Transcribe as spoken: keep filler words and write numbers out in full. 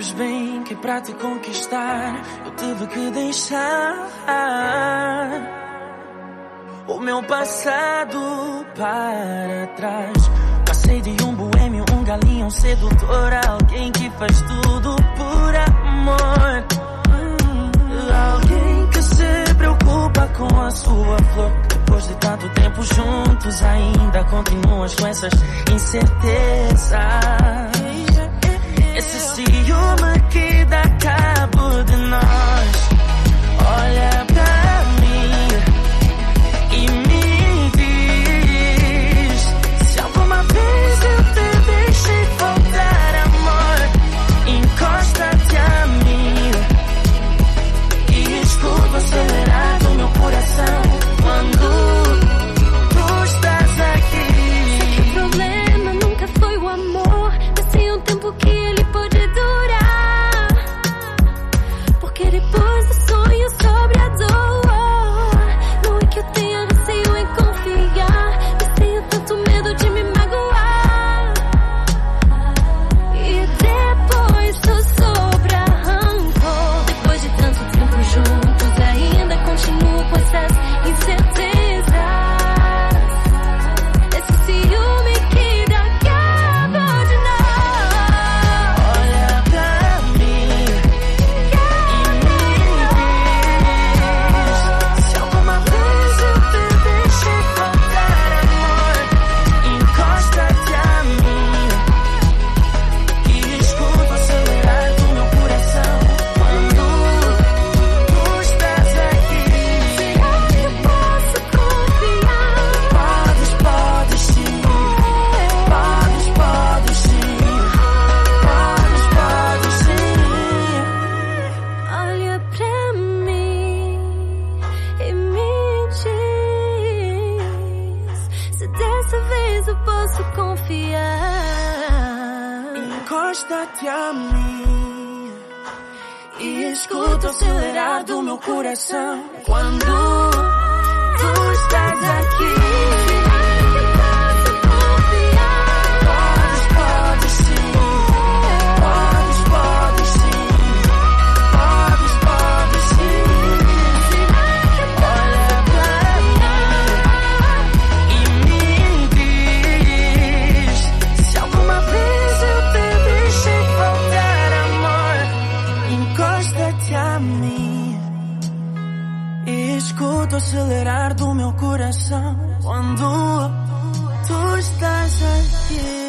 sabes bem que pra te conquistar eu tive que deixar o meu passado para trás. Passei de um boêmio, um galinho, um sedutor, alguém que faz tudo por amor. Alguém que se preocupa com a sua flor. Depois de tanto tempo juntos, ainda continuas com essas incertezas. Esse ciúme que dá cabo de nós. Olha pra mim e me diz se alguma vez eu te deixei faltar amor. Encosta-te a mim e escuta acelerar do meu coração quando tu estás aqui. Sei que o problema nunca foi o amor, mas sim o tempo que ele pode durar. Porque depois do sonho sobre a dor, não é que eu tenha receio em confiar, mas tenho tanto medo de me magoar. E depois tu sobra rancor. Depois de tanto tempo juntos, ainda continuo com essas incertezas. Esse ciúme que dá cabo de nós. Olha pra mim e me diz se alguma vez eu te deixei faltar amor. Encosta-te a mim e escuta acelerar do meu coração quando tu estás aqui. Será que eu posso confiar? Podes, podes sim. Podes, podes sim. Podes, podes sim. Olha pra mim e me diz se dessa vez eu posso confiar. Encosta-te a mim e escuta acelerar do meu coração quando tu estás aqui. Podes, podes sim. Podes, podes sim. Podes, podes sim. Olha pra mim e me diz se alguma vez eu te deixei faltar amor. Encosta-te a mim e escuta acelerar do meu coração quando tu estás aqui.